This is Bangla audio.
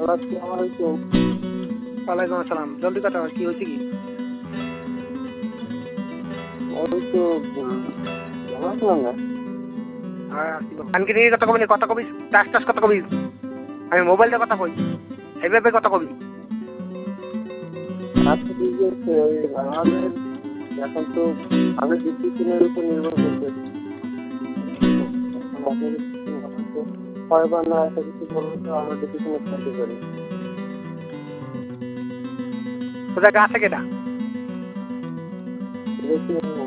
আসসালামু আলাইকুম। ওয়ালাইকুম আসসালাম। জলদি কথা বল, কি হয়েছে কি? ওই তো ভালো আছিলাম না। হ্যাঁ, কানকে নিয়ে কথা কবি, কথা কবি, টাস টাস কথা কবি। আমি মোবাইল দিয়ে কথা কই, এইভাবে কথা কবি। আচ্ছা ঠিক আছে, ওই আমাদের এখন তো আমি ডিসিপ্লিনের উপর নির্ভর করতেছি। এখন আপনি যদি আমাকে হয় বা না একটা কিছু বলুন তো আমরা ডিসিপ্লিনে থাকতে পারি। কোথায় গা থেকে না? দেখি